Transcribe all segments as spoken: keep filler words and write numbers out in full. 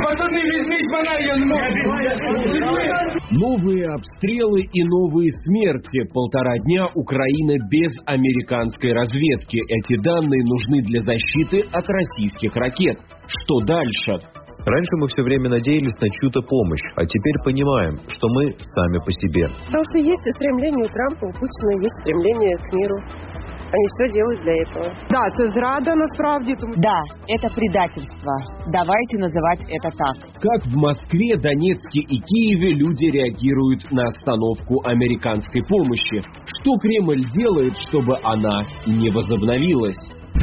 Новые обстрелы и новые смерти. Полтора дня Украина без американской разведки. Эти данные нужны для защиты от российских ракет. Что дальше? Раньше мы все время надеялись на чью-то помощь, а теперь понимаем, что мы сами по себе. Потому что есть и стремление у Трампа, у Путина есть стремление к миру. Они все делают для этого. Да, это зрада насправді. Да, это предательство. Давайте называть это так. Как в Москве, Донецке и Киеве люди реагируют на остановку американской помощи? Что Кремль делает, чтобы она не возобновилась?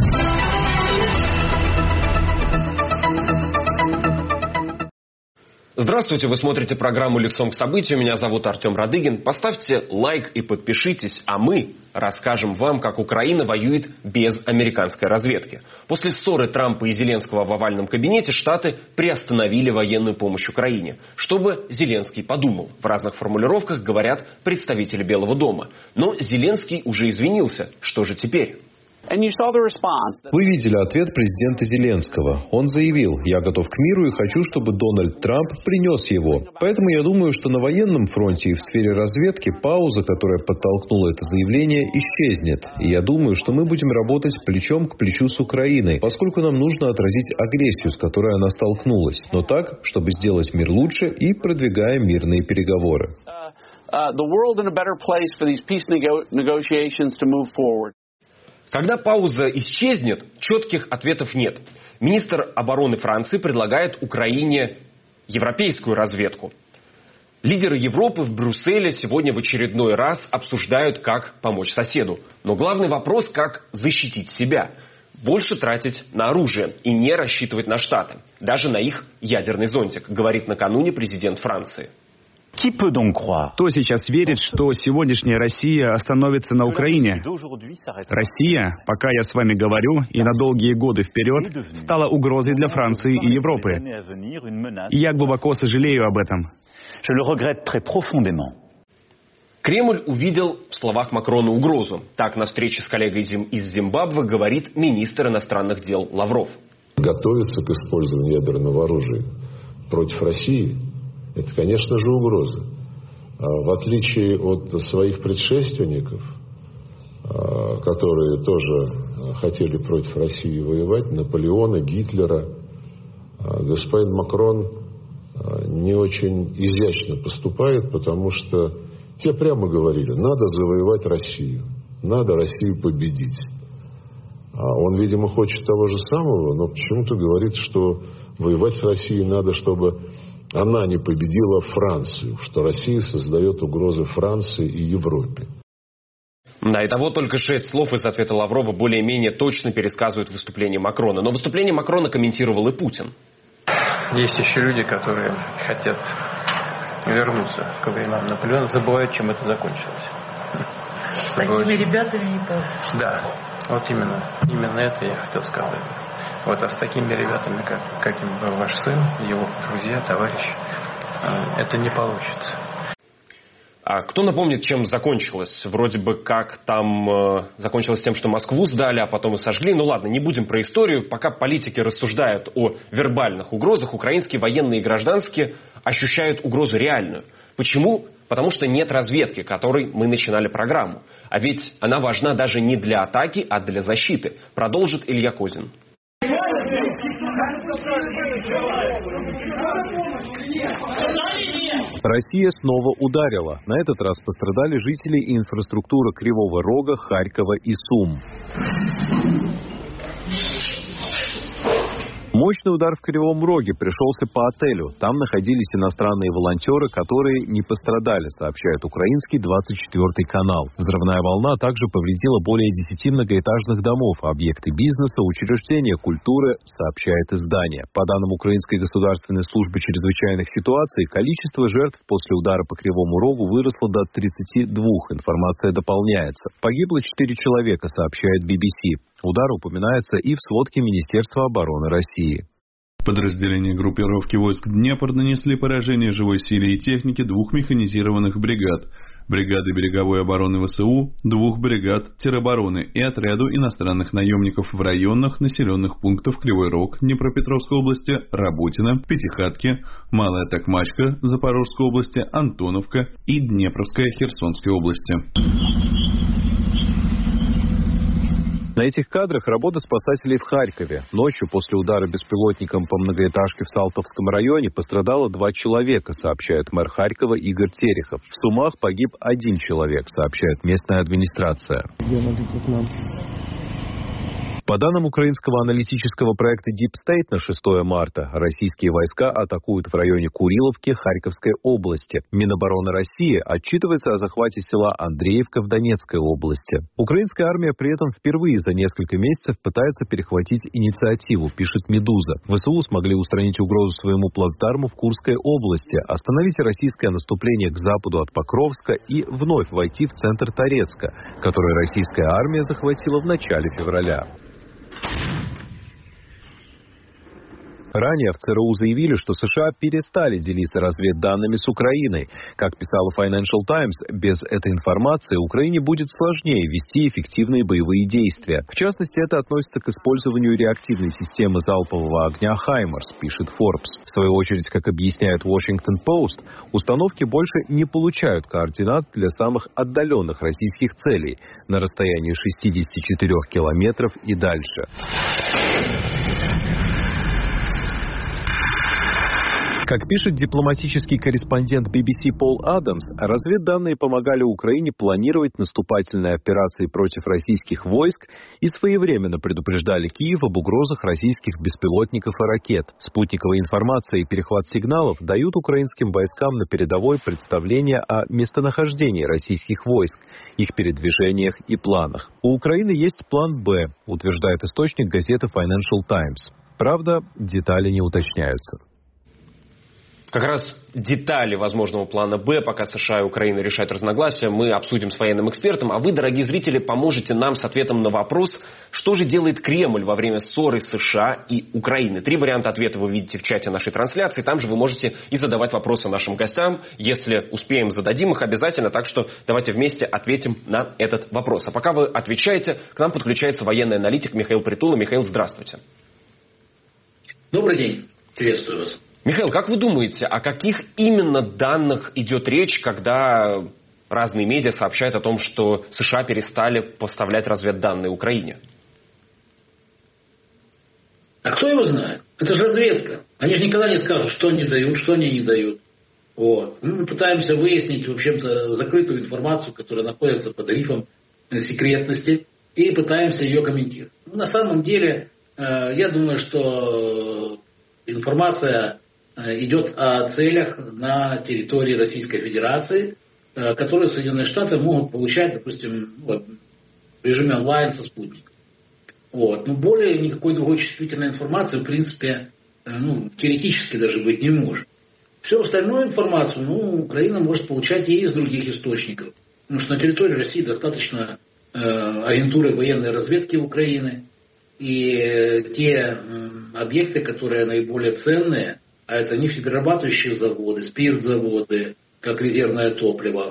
Здравствуйте, вы смотрите программу «Лицом к событию». Меня зовут Артем Радыгин. Поставьте лайк и подпишитесь, а мы расскажем вам, как Украина воюет без американской разведки. После ссоры Трампа и Зеленского в овальном кабинете Штаты приостановили военную помощь Украине. Чтобы Зеленский подумал. В разных формулировках говорят представители Белого дома. Но Зеленский уже извинился. Что же теперь? Вы видели ответ президента Зеленского. Он заявил: «Я готов к миру и хочу, чтобы Дональд Трамп принес его». Поэтому я думаю, что на военном фронте и в сфере разведки пауза, которая подтолкнула это заявление, исчезнет. И я думаю, что мы будем работать плечом к плечу с Украиной, поскольку нам нужно отразить агрессию, с которой она столкнулась. Но так, чтобы сделать мир лучше и продвигая мирные переговоры. Когда пауза исчезнет, четких ответов нет. Министр обороны Франции предлагает Украине европейскую разведку. Лидеры Европы в Брюсселе сегодня в очередной раз обсуждают, как помочь соседу. Но главный вопрос – как защитить себя. Больше тратить на оружие и не рассчитывать на Штаты. Даже на их ядерный зонтик, говорит накануне президент Франции. Кто сейчас верит, что сегодняшняя Россия остановится на Украине? Россия, пока я с вами говорю, и на долгие годы вперед, стала угрозой для Франции и Европы. И я глубоко сожалею об этом. Кремль увидел в словах Макрона угрозу. Так, на встрече с коллегой из Зимбабве говорит министр иностранных дел Лавров. Готовиться к использованию ядерного оружия против России – это, конечно же, угроза. В отличие от своих предшественников, которые тоже хотели против России воевать, Наполеона, Гитлера, господин Макрон не очень изящно поступает, потому что те прямо говорили: надо завоевать Россию, надо Россию победить. Он, видимо, хочет того же самого, но почему-то говорит, что воевать с Россией надо, чтобы она не победила Францию, что Россия создает угрозы Франции и Европе. Да, и того только шесть слов из ответа Лаврова более-менее точно пересказывают выступление Макрона. Но выступление Макрона комментировал и Путин. Есть еще люди, которые хотят вернуться к временам Наполеона, забывают, чем это закончилось. Такими ребятами не получится. Да, вот именно, именно это я хотел сказать. Вот, а с такими ребятами, как, каким был ваш сын, его друзья, товарищи, это не получится. А кто напомнит, чем закончилось? Вроде бы как там э, закончилось тем, что Москву сдали, а потом и сожгли. Ну ладно, не будем про историю. Пока политики рассуждают о вербальных угрозах, украинские военные и гражданские ощущают угрозу реальную. Почему? Потому что нет разведки, которой мы начинали программу. А ведь она важна даже не для атаки, а для защиты. Продолжит Илья Козин. Россия снова ударила. На этот раз пострадали жители и инфраструктура Кривого Рога, Харькова и Сум. Мощный удар в Кривом Роге пришелся по отелю. Там находились иностранные волонтеры, которые не пострадали, сообщает украинский двадцать четвёртый канал. Взрывная волна также повредила более десяти многоэтажных домов, объекты бизнеса, учреждения культуры, сообщает издание. По данным Украинской государственной службы чрезвычайных ситуаций, количество жертв после удара по Кривому Рогу выросло до тридцати двух. Информация дополняется. Погибло четыре человека, сообщает би би си. Удар упоминается и в сводке Министерства обороны России. Подразделения группировки войск Днепр нанесли поражение живой силе и технике двух механизированных бригад. бригады береговой обороны ВСУ, двух бригад теробороны и отряду иностранных наемников в районах населенных пунктов Кривой Рог Днепропетровской области, Работино, Пятихатки, Малая Токмачка Запорожской области, Антоновка и Днепровская Херсонской области. На этих кадрах работа спасателей в Харькове. Ночью после удара беспилотником по многоэтажке в Салтовском районе пострадало два человека, сообщает мэр Харькова Игорь Терехов. В Сумах погиб один человек, сообщает местная администрация. По данным украинского аналитического проекта Deep State на шестое марта, российские войска атакуют в районе Куриловки Харьковской области. Минобороны России отчитывается о захвате села Андреевка в Донецкой области. Украинская армия при этом впервые за несколько месяцев пытается перехватить инициативу, пишет «Медуза». ВСУ смогли устранить угрозу своему плацдарму в Курской области, остановить российское наступление к западу от Покровска и вновь войти в центр Торецка, который российская армия захватила в начале февраля. Ранее в ЦРУ заявили, что США перестали делиться разведданными с Украиной. Как писала Financial Times, без этой информации Украине будет сложнее вести эффективные боевые действия. В частности, это относится к использованию реактивной системы залпового огня «Хаймарс», пишет Forbes. В свою очередь, как объясняет Washington Post, установки больше не получают координат для самых отдаленных российских целей на расстоянии шестидесяти четырёх километров и дальше. Как пишет дипломатический корреспондент би би си Пол Адамс, разведданные помогали Украине планировать наступательные операции против российских войск и своевременно предупреждали Киев об угрозах российских беспилотников и ракет. Спутниковая информация и перехват сигналов дают украинским войскам на передовой представление о местонахождении российских войск, их передвижениях и планах. У Украины есть план «Б», утверждает источник газеты Financial Times. Правда, детали не уточняются. Как раз детали возможного плана «Б», пока США и Украина решают разногласия, мы обсудим с военным экспертом. А вы, дорогие зрители, поможете нам с ответом на вопрос, что же делает Кремль во время ссоры США и Украины. Три варианта ответа вы видите в чате нашей трансляции. Там же вы можете и задавать вопросы нашим гостям. Если успеем, зададим их обязательно. Так что давайте вместе ответим на этот вопрос. А пока вы отвечаете, к нам подключается военный аналитик Михаил Притула. Михаил, здравствуйте. Добрый день. Приветствую вас. Михаил, как вы думаете, о каких именно данных идет речь, когда разные медиа сообщают о том, что США перестали поставлять разведданные Украине? А кто его знает? Это же разведка. Они же никогда не скажут, что они дают, что они не дают. Вот. Мы пытаемся выяснить, в общем-то, закрытую информацию, которая находится под грифом секретности, и пытаемся ее комментировать. На самом деле, я думаю, что информация идет о целях на территории Российской Федерации, которые Соединенные Штаты могут получать, допустим, вот, в режиме онлайн со спутника. Вот. Но более никакой другой чувствительной информации, в принципе, ну, теоретически даже быть не может. Всю остальную информацию, ну, Украина может получать и из других источников. Потому что на территории России достаточно э, агентуры военной разведки Украины. И э, те э, объекты, которые наиболее ценные, а это нефтеперерабатывающие заводы, спиртзаводы, как резервное топливо.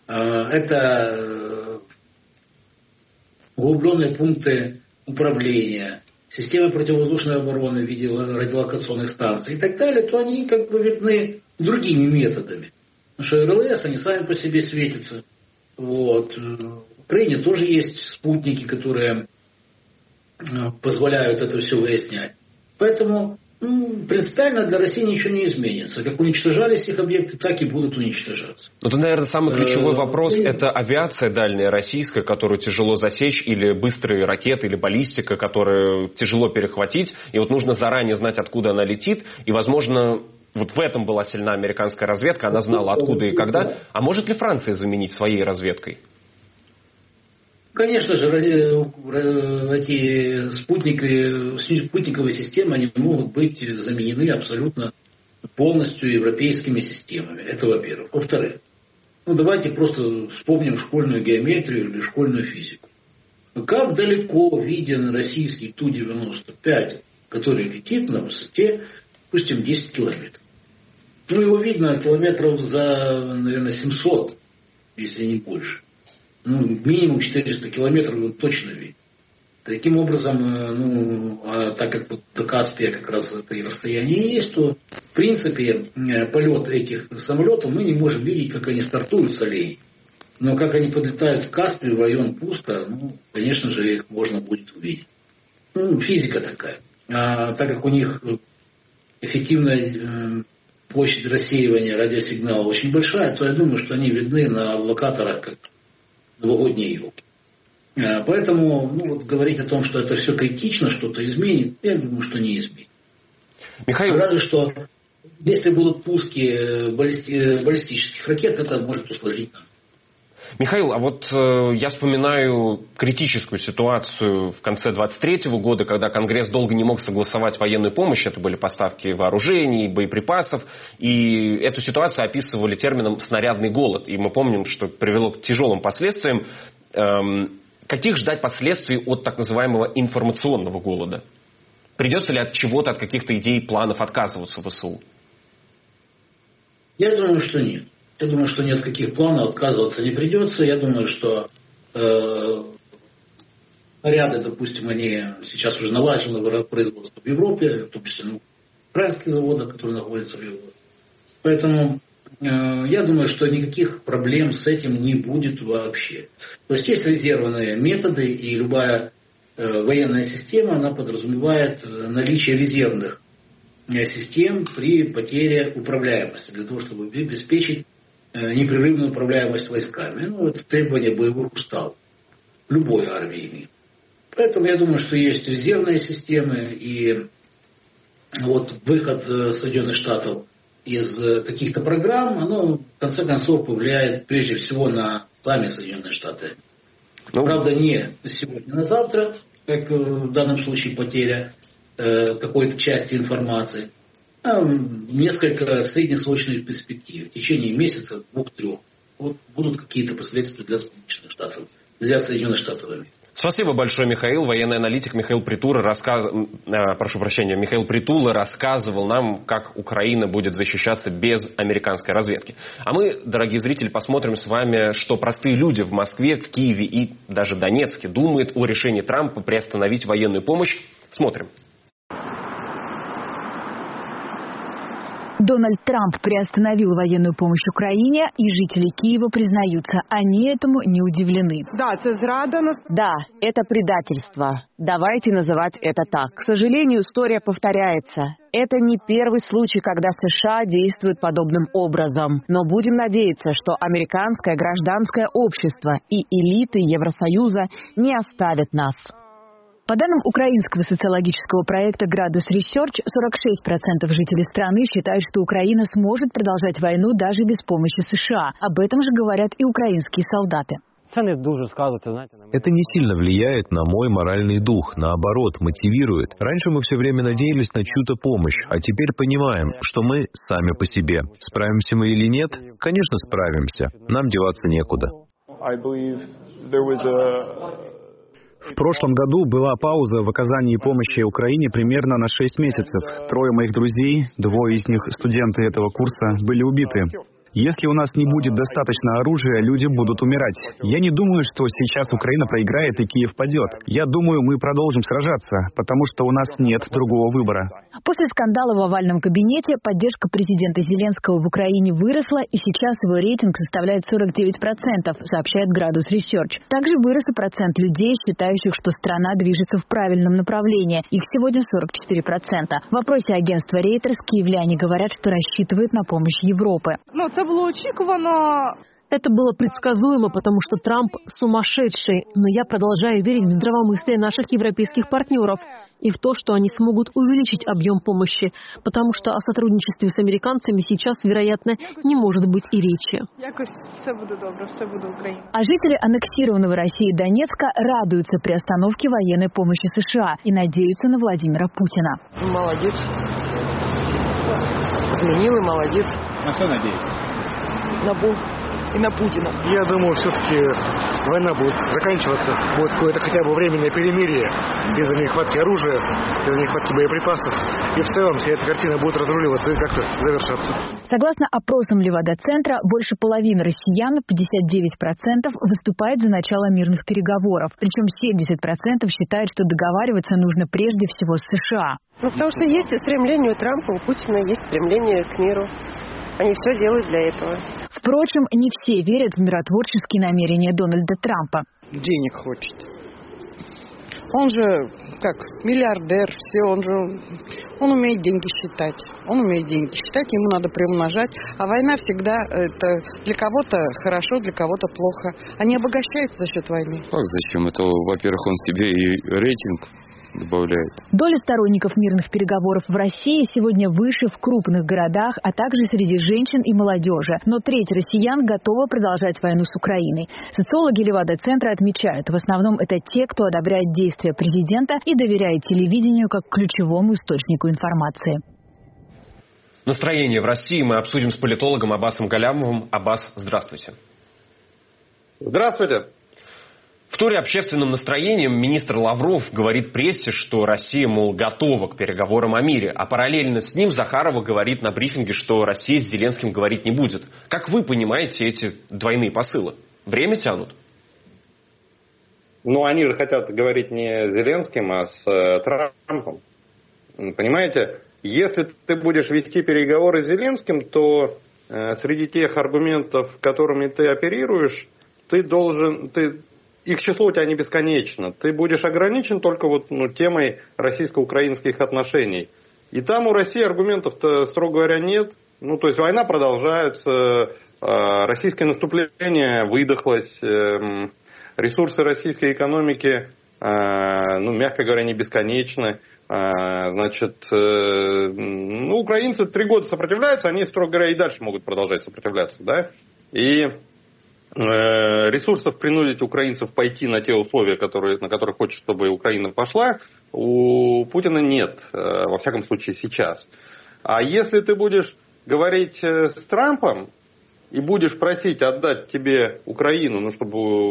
Это углубленные пункты управления, системы противовоздушной обороны в виде радиолокационных станций и так далее, то они как бы видны другими методами. Потому что эр эл эс, они сами по себе светятся. Вот. В Украине тоже есть спутники, которые позволяют это все выяснять. Поэтому ну, принципиально для России ничего не изменится. Как уничтожались их объекты, так и будут уничтожаться. Ну, тут, наверное, самый ключевой вопрос – это авиация дальняя российская, которую тяжело засечь, или быстрые ракеты, или баллистика, которую тяжело перехватить. И вот нужно заранее знать, откуда она летит. И, возможно, вот в этом была сильна американская разведка. Она знала, откуда и когда. А может ли Франция заменить своей разведкой? Конечно же, эти спутники, спутниковые системы, они могут быть заменены абсолютно полностью европейскими системами. Это во-первых. Во-вторых, ну давайте просто вспомним школьную геометрию или школьную физику. Как далеко виден российский Ту девяносто пять, который летит на высоте, допустим, десять километров. Ну, его видно километров за, наверное, семьсот. если не больше. Ну, минимум четыреста километров он точно видит. Таким образом, ну, а так как вот до Каспия как раз это и расстояние есть, то в принципе полет этих самолетов мы не можем видеть, как они стартуют с Алей. Но как они подлетают в Каспий, в район пуска, ну, конечно же, их можно будет увидеть. Ну, физика такая. А так как у них эффективная площадь рассеивания радиосигнала очень большая, то я думаю, что они видны на локаторах как новогодние елки. Поэтому ну, вот говорить о том, что это все критично, что-то изменит, я думаю, что не изменит. Михаил... Разве что, если будут пуски баллисти... баллистических ракет, это может усложнить нам. Михаил, а вот э, я вспоминаю критическую ситуацию в конце двадцать третьего года, когда Конгресс долго не мог согласовать военную помощь. Это были поставки вооружений, боеприпасов. И эту ситуацию описывали термином «снарядный голод». И мы помним, что привело к тяжелым последствиям. Эм, каких ждать последствий от так называемого информационного голода? Придется ли от чего-то, от каких-то идей, планов отказываться ВСУ? Я думаю, что нет. Я думаю, что ни от каких планов отказываться не придется. Я думаю, что э, ряды, допустим, они сейчас уже налажены производство в Европе, в том числе ну, украинские заводы, которые находятся в Европе. Поэтому э, я думаю, что никаких проблем с этим не будет вообще. То есть есть резервные методы, и любая э, военная система, она подразумевает наличие резервных систем при потере управляемости, для того, чтобы обеспечить непрерывную управляемость войсками. Ну, это требование боевых уставов. Любой армии имеет. Поэтому я думаю, что есть резервные системы, и вот выход Соединенных Штатов из каких-то программ, оно в конце концов повлияет прежде всего на сами Соединенные Штаты. Ну, правда, не сегодня, на завтра, как в данном случае потеря э, какой-то части информации, а несколько среднесрочных перспектив. В течение месяца, двух-трех. Вот будут какие-то последствия для Соединенных Штатов, для Соединенных Штатов Америки. Спасибо большое, Михаил. Военный аналитик Михаил Притула, рассказ... прошу прощения, Михаил Притула рассказывал нам, как Украина будет защищаться без американской разведки. А мы, дорогие зрители, посмотрим с вами, что простые люди в Москве, в Киеве и даже Донецке думают о решении Трампа приостановить военную помощь. Смотрим. Дональд Трамп приостановил военную помощь Украине, и жители Киева признаются, они этому не удивлены. Да, это зрада. Да, это предательство. Давайте называть это так. К сожалению, история повторяется. Это не первый случай, когда США действуют подобным образом. Но будем надеяться, что американское гражданское общество и элиты Евросоюза не оставят нас. По данным украинского социологического проекта «Градус Research», сорок шесть процентов жителей страны считают, что Украина сможет продолжать войну даже без помощи США. Об этом же говорят и украинские солдаты. Это не сильно влияет на мой моральный дух, наоборот, мотивирует. Раньше мы все время надеялись на чью-то помощь, а теперь понимаем, что мы сами по себе. Справимся мы или нет? Конечно, справимся. Нам деваться некуда. В прошлом году была пауза в оказании помощи Украине примерно на шесть месяцев. Трое моих друзей, двое из них студенты этого курса, были убиты. Если у нас не будет достаточно оружия, люди будут умирать. Я не думаю, что сейчас Украина проиграет и Киев падет. Я думаю, мы продолжим сражаться, потому что у нас нет другого выбора. После скандала в овальном кабинете поддержка президента Зеленского в Украине выросла, и сейчас его рейтинг составляет сорок девять процентов, сообщает Градус Research. Также вырос и процент людей, считающих, что страна движется в правильном направлении. Их сегодня сорок четыре процента. В вопросе агентства Reuters киевляне говорят, что рассчитывают на помощь Европы. Это было очікувано. Это было предсказуемо, потому что Трамп сумасшедший, но я продолжаю верить в здравомыслие наших европейских партнеров и в то, что они смогут увеличить объем помощи, потому что о сотрудничестве с американцами сейчас, вероятно, не может быть и речи. Якось все будет добро, все будет Украина. А жители аннексированного Россией Донецка радуются приостановке военной помощи США и надеются на Владимира Путина. Молодец. Отменил и молодец. На что надеетесь? На Бог. и на Путина. Я думаю, все-таки война будет заканчиваться, будет какое-то хотя бы временное перемирие из-за нехватки оружия, из-за нехватки боеприпасов. И в целом вся эта картина будет разруливаться и как-то завершаться. Согласно опросам Левада-центра, больше половины россиян, пятьдесят девять процентов, выступает за начало мирных переговоров. Причем семьдесят процентов считают, что договариваться нужно прежде всего с США. Ну, потому что есть и стремление у Трампа, у Путина есть стремление к миру. Они все делают для этого. Впрочем, не все верят в миротворческие намерения Дональда Трампа. Денег хочет. Он же, как, миллиардер, все, он же, он умеет деньги считать. Он умеет деньги считать, ему надо приумножать. А война всегда, это для кого-то хорошо, для кого-то плохо. Они обогащаются за счет войны. Как зачем? Это, во-первых, он себе и рейтинг добавляет. Доля сторонников мирных переговоров в России сегодня выше в крупных городах, а также среди женщин и молодежи. Но треть россиян готова продолжать войну с Украиной. Социологи Левада-центра отмечают, в основном это те, кто одобряет действия президента и доверяет телевидению как ключевому источнику информации. Настроение в России мы обсудим с политологом Аббасом Галямовым. Аббас, здравствуйте. Здравствуйте. В туре общественным настроением министр Лавров говорит прессе, что Россия, мол, готова к переговорам о мире, а параллельно с ним Захарова говорит на брифинге, что Россия с Зеленским говорить не будет. Как вы понимаете эти двойные посылы? Время тянут? Ну, они же хотят говорить не с Зеленским, а с э, Трампом. Понимаете, если ты будешь вести переговоры с Зеленским, то э, среди тех аргументов, которыми ты оперируешь, ты должен... Ты, их число у тебя не бесконечно. Ты будешь ограничен только вот, ну, темой российско-украинских отношений. И там у России аргументов-то, строго говоря, нет. Ну, то есть война продолжается, э, российское наступление выдохлось, э, ресурсы российской экономики, э, ну, мягко говоря, не бесконечны. Э, значит, э, ну, украинцы три года сопротивляются, они, строго говоря, и дальше могут продолжать сопротивляться, да. И ресурсов принудить украинцев пойти на те условия, которые, на которых хочет, чтобы Украина пошла, у Путина нет, во всяком случае сейчас. А если ты будешь говорить с Трампом и будешь просить отдать тебе Украину, ну,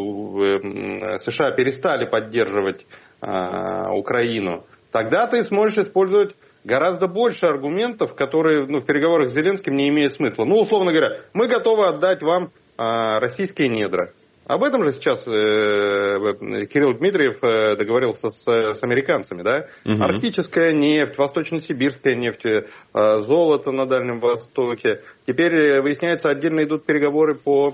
чтобы США перестали поддерживать а, Украину, тогда ты сможешь использовать гораздо больше аргументов, которые, ну, в переговорах с Зеленским не имеют смысла. Ну, условно говоря, мы готовы отдать вам российские недра. Об этом же сейчас э, Кирилл Дмитриев э, договорился с, с американцами, да? Угу. Арктическая нефть, восточно-сибирская нефть, э, золото на Дальнем Востоке. Теперь, выясняется, отдельно идут переговоры по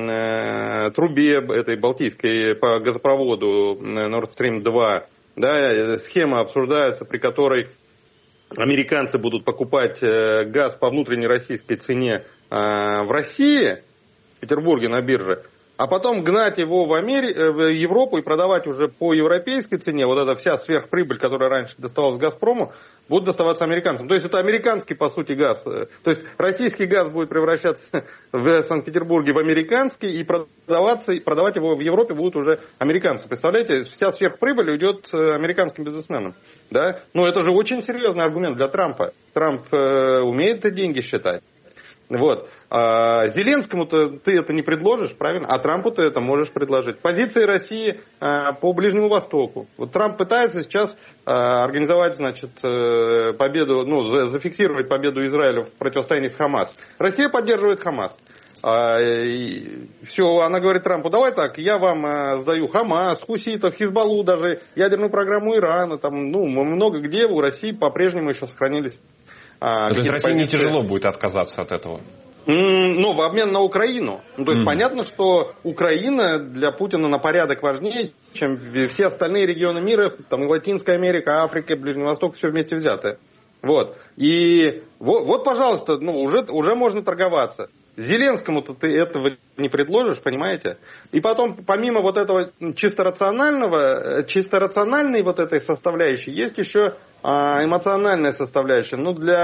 э, трубе этой балтийской, по газопроводу Nord Stream два. Да? Схема обсуждается, при которой американцы будут покупать э, газ по внутренней российской цене э, в России, в Петербурге на бирже, а потом гнать его в, Амери... в Европу и продавать уже по европейской цене. Вот эта вся сверхприбыль, которая раньше доставалась «Газпрому», будет доставаться американцам. То есть это американский, по сути, газ. То есть российский газ будет превращаться в Санкт-Петербурге в американский, и продаваться, и продавать его в Европе будут уже американцы. Представляете, вся сверхприбыль уйдет американским бизнесменам. Да? Ну, это же очень серьезный аргумент для Трампа. Трамп э, умеет деньги считать. Вот. А Зеленскому-то ты это не предложишь, правильно? А Трампу ты это можешь предложить. Позиции России а, по Ближнему Востоку. Вот Трамп пытается сейчас а, организовать, значит, победу, ну, за, зафиксировать победу Израиля в противостоянии с Хамас. Россия поддерживает Хамас. А, и все, она говорит Трампу: давай так, я вам а, сдаю Хамас, хуситов, Хизбаллу, даже ядерную программу Ирана, там, ну, много где у России по-прежнему еще сохранились. А, то есть России не тяжело будет отказаться от этого? Ну, в обмен на Украину. Ну, то есть mm. понятно, что Украина для Путина на порядок важнее, чем все остальные регионы мира, там и Латинская Америка, Африка, Ближний Восток, все вместе взятое. Вот. И вот, вот пожалуйста, ну, уже, уже можно торговаться. Зеленскому-то ты этого не предложишь, понимаете? И потом, помимо вот этого чисто рационального, чисто рациональной вот этой составляющей, есть еще а, эмоциональная составляющая. Ну, для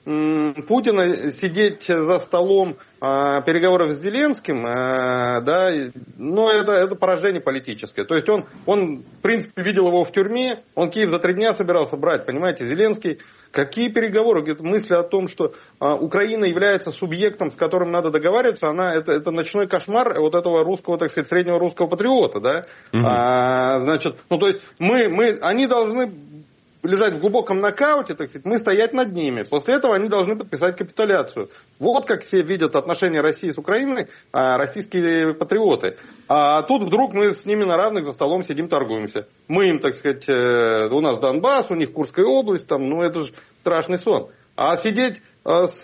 Путина сидеть за столом а, переговоров с Зеленским, а, да, но это, это поражение политическое. То есть он, он, в принципе, видел его в тюрьме, он Киев за три дня собирался брать, понимаете, Зеленский. Какие переговоры? Говорит, мысли о том, что а, Украина является субъектом, с которым надо договариваться, она, это, это ночной кошмар вот этого русского, так сказать, среднего русского патриота, да. Mm-hmm. А, значит, ну то есть мы, мы, они должны лежать в глубоком нокауте, так сказать, мы стоять над ними. После этого они должны подписать капитуляцию. Вот как все видят отношения России с Украиной а, российские патриоты. А тут вдруг мы с ними на равных за столом сидим, торгуемся. Мы им, так сказать, э, у нас Донбасс, у них Курская область, там, ну это же страшный сон. А сидеть э, с,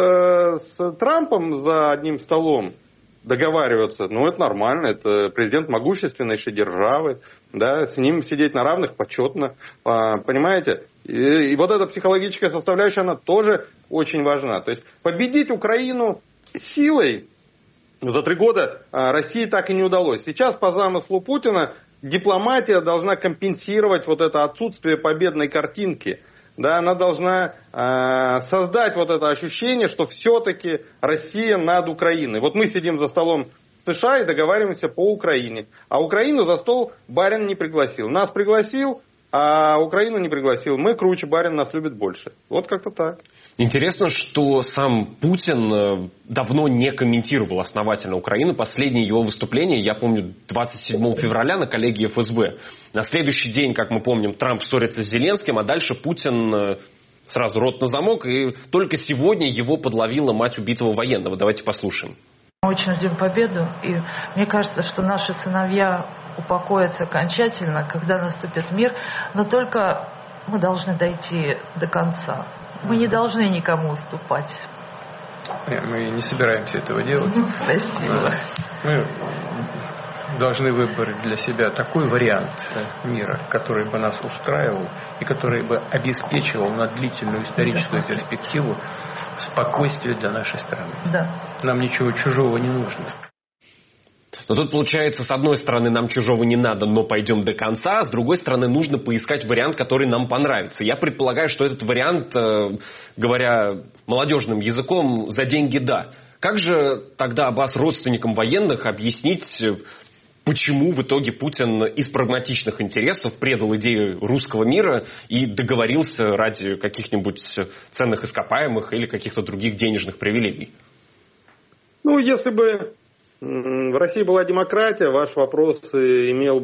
э, с Трампом за одним столом, договариваться, ну это нормально, это президент могущественнейшей державы, да, с ним сидеть на равных почетно, понимаете? И, и вот эта психологическая составляющая, она тоже очень важна. То есть победить Украину силой за три года России так и не удалось. Сейчас по замыслу Путина дипломатия должна компенсировать вот это отсутствие победной картинки. Да, она должна э, создать вот это ощущение, что все-таки Россия над Украиной. Вот мы сидим за столом США и договариваемся по Украине. А Украину за стол барин не пригласил. Нас пригласил, а Украину не пригласил. Мы круче, барин нас любит больше. Вот как-то так. Интересно, что сам Путин давно не комментировал основательно Украину. Последнее его выступление, я помню, двадцать седьмого февраля на коллегии эф эс бэ. На следующий день, как мы помним, Трамп ссорится с Зеленским, а дальше Путин сразу рот на замок. И только сегодня его подловила мать убитого военного. Давайте послушаем. Мы очень ждем победу. И мне кажется, что наши сыновья упокоятся окончательно, когда наступит мир. Но только мы должны дойти до конца. Мы не должны никому уступать. Мы не собираемся этого делать. Спасибо. Мы должны выбрать для себя такой вариант мира, который бы нас устраивал и который бы обеспечивал на длительную историческую перспективу спокойствие для нашей страны. Да. Нам ничего чужого не нужно. Но тут получается, с одной стороны, нам чужого не надо, но пойдем до конца, а с другой стороны, нужно поискать вариант, который нам понравится. Я предполагаю, что этот вариант, говоря молодежным языком, за деньги да. Как же тогда Аббас родственникам военных объяснить, почему в итоге Путин из прагматичных интересов предал идею русского мира и договорился ради каких-нибудь ценных ископаемых или каких-то других денежных привилегий? Ну, если бы в России была демократия, ваш вопрос имел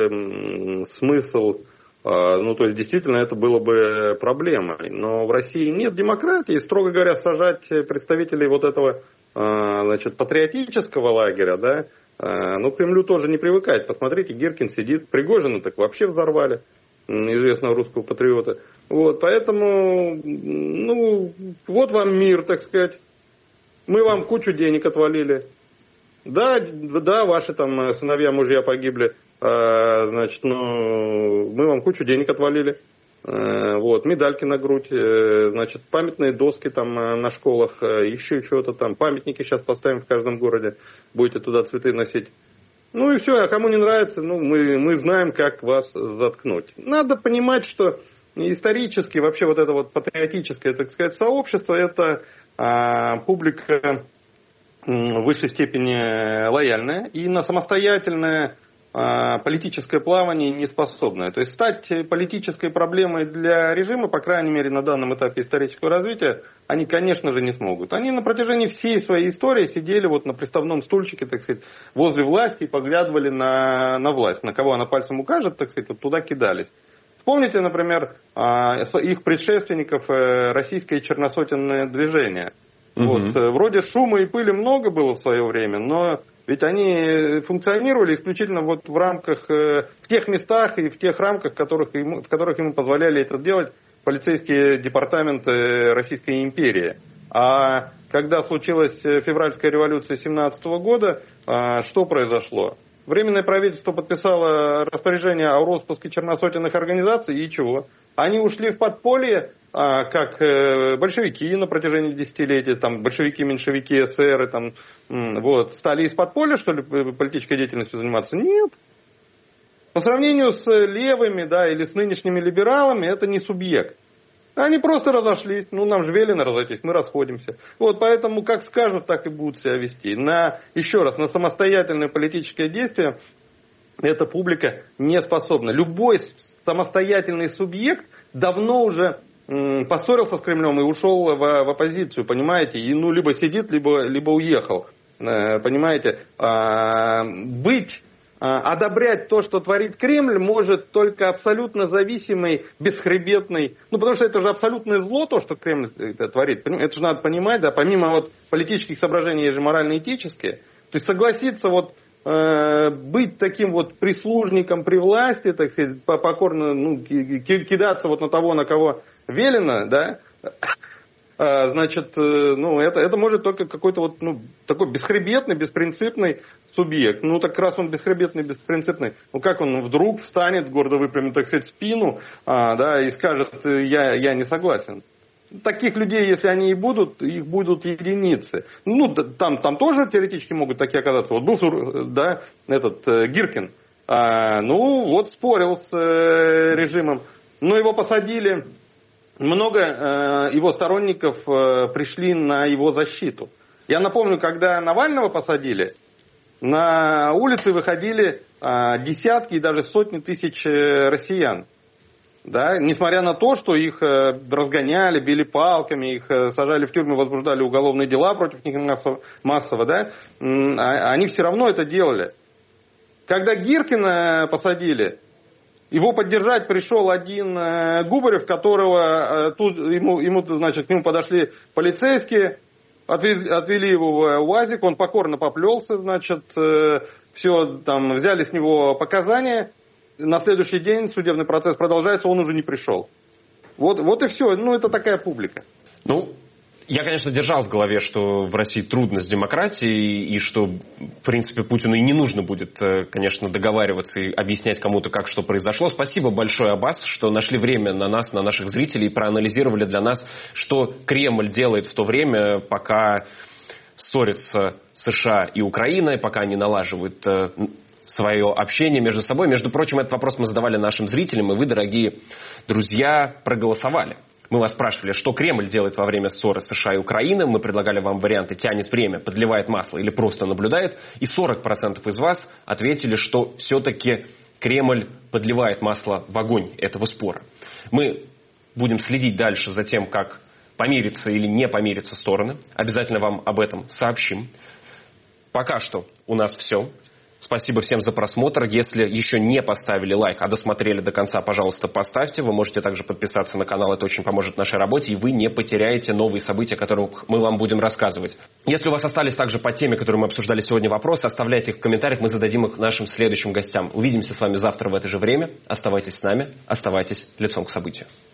бы смысл, ну, то есть, действительно, это было бы проблемой. Но в России нет демократии, и, строго говоря, сажать представителей вот этого, значит, патриотического лагеря, да, ну, к Кремлю тоже не привыкать. Посмотрите, Гиркин сидит, Пригожина так вообще взорвали, известного русского патриота. Вот, поэтому, ну, вот вам мир, так сказать. Мы вам кучу денег отвалили. Да, да, ваши там сыновья, мужья погибли, а, значит, ну, мы вам кучу денег отвалили, а, вот, медальки на грудь, а, значит, памятные доски там на школах, а, еще что-то там, памятники сейчас поставим в каждом городе, будете туда цветы носить. Ну и все, а кому не нравится, ну, мы, мы знаем, как вас заткнуть. Надо понимать, что исторически вообще вот это вот патриотическое, так сказать, сообщество, это а, публика в высшей степени лояльная и на самостоятельное а, политическое плавание не способное. То есть стать политической проблемой для режима, по крайней мере на данном этапе исторического развития, они, конечно же, не смогут. Они на протяжении всей своей истории сидели вот на приставном стульчике, так сказать, возле власти и поглядывали на, на власть. На кого она пальцем укажет, так сказать, вот туда кидались. Вспомните, например, их предшественников российское черносотенное движение. Mm-hmm. Вот, вроде шума и пыли много было в свое время, но ведь они функционировали исключительно вот в рамках, в тех местах и в тех рамках, в которых ему, в которых ему позволяли это делать полицейские департаменты Российской империи. А когда случилась февральская революция семнадцатого года, что произошло? Временное правительство подписало распоряжение о распуске черносотенных организаций, и чего? Они ушли в подполье, как большевики на протяжении десятилетий, там большевики, меньшевики, эсеры, там, вот, стали из подполья, что ли, политической деятельностью заниматься? Нет. По сравнению с левыми, да, или с нынешними либералами, это не субъект. Они просто разошлись. Ну, нам же велено разойтись, мы расходимся. Вот, поэтому как скажут, так и будут себя вести. На, еще раз, на самостоятельное политическое действие эта публика не способна. Любой самостоятельный субъект давно уже м, поссорился с Кремлем и ушел в, в оппозицию, понимаете? И, ну, либо сидит, либо, либо уехал. Э, понимаете? А, быть... Одобрять то, что творит Кремль, может только абсолютно зависимый, бесхребетный. Ну, потому что это же абсолютное зло, то, что Кремль это творит. Это же надо понимать, да, помимо вот политических соображений, есть же морально-этические. То есть согласиться вот э, быть таким вот прислужником при власти, так сказать, покорно, ну, кидаться вот на того, на кого велено, да, значит, ну, это, это может только какой-то вот, ну, такой бесхребетный, беспринципный субъект. Ну, так раз он бесхребетный, беспринципный, ну, как он вдруг встанет, гордо выпрямит, так сказать, спину, а, да, и скажет, я, я не согласен. Таких людей, если они и будут, их будут единицы. Ну, там, там тоже теоретически могут такие оказаться. Вот был, да, этот Гиркин, а, ну, вот спорил с э, режимом, но его посадили. Много э, его сторонников э, пришли на его защиту. Я напомню, когда Навального посадили, на улицы выходили э, десятки и даже сотни тысяч э, россиян. Да? Несмотря на то, что их э, разгоняли, били палками, их э, сажали в тюрьму, возбуждали уголовные дела против них массово, массово да? э, они все равно это делали. Когда Гиркина посадили, его поддержать пришел один э, Губарев, которого э, тут ему, ему, значит, к нему подошли полицейские, отвез, отвели его в УАЗик, он покорно поплелся, значит, э, все там взяли с него показания. На следующий день судебный процесс продолжается, он уже не пришел. Вот, вот и все. Ну, это такая публика. Ну, я, конечно, держал в голове, что в России трудно с демократией, и что, в принципе, Путину и не нужно будет, конечно, договариваться и объяснять кому-то, как что произошло. Спасибо большое, Аббас, что нашли время на нас, на наших зрителей, и проанализировали для нас, что Кремль делает в то время, пока ссорятся США и Украина, и пока они налаживают свое общение между собой. Между прочим, этот вопрос мы задавали нашим зрителям, и вы, дорогие друзья, проголосовали. Мы вас спрашивали, что Кремль делает во время ссоры США и Украины. Мы предлагали вам варианты: тянет время, подливает масло или просто наблюдает. И сорок процентов из вас ответили, что все-таки Кремль подливает масло в огонь этого спора. Мы будем следить дальше за тем, как помирятся или не помирятся стороны. Обязательно вам об этом сообщим. Пока что у нас все. Спасибо всем за просмотр. Если еще не поставили лайк, а досмотрели до конца, пожалуйста, поставьте. Вы можете также подписаться на канал, это очень поможет нашей работе, и вы не потеряете новые события, которые мы вам будем рассказывать. Если у вас остались также по теме, которую мы обсуждали сегодня, вопросы, оставляйте их в комментариях, мы зададим их нашим следующим гостям. Увидимся с вами завтра в это же время. Оставайтесь с нами, оставайтесь лицом к событию.